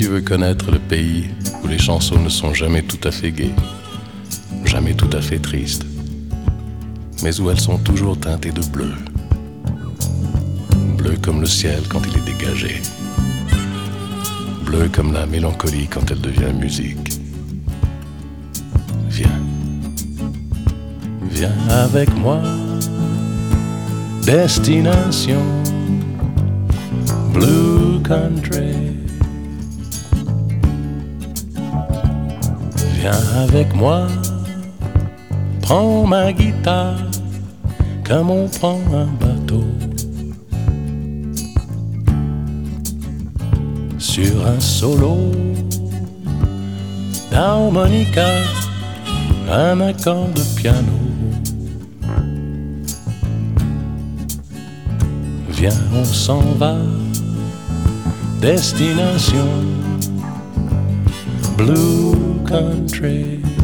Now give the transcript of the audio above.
tu veux connaître le pays où les chansons ne sont jamais tout à fait gaies, jamais tout à fait tristes, mais où elles sont toujours teintées de bleu, bleu comme le ciel quand il est dégagé, bleu comme la mélancolie quand elle devient musique. Viens, viens avec moi, destination Blue Country. Viens avec moi, prends ma guitare comme on prend un bateau. Sur un solo d'harmonica, un accord de piano. Viens, on s'en va, destination Blue Country.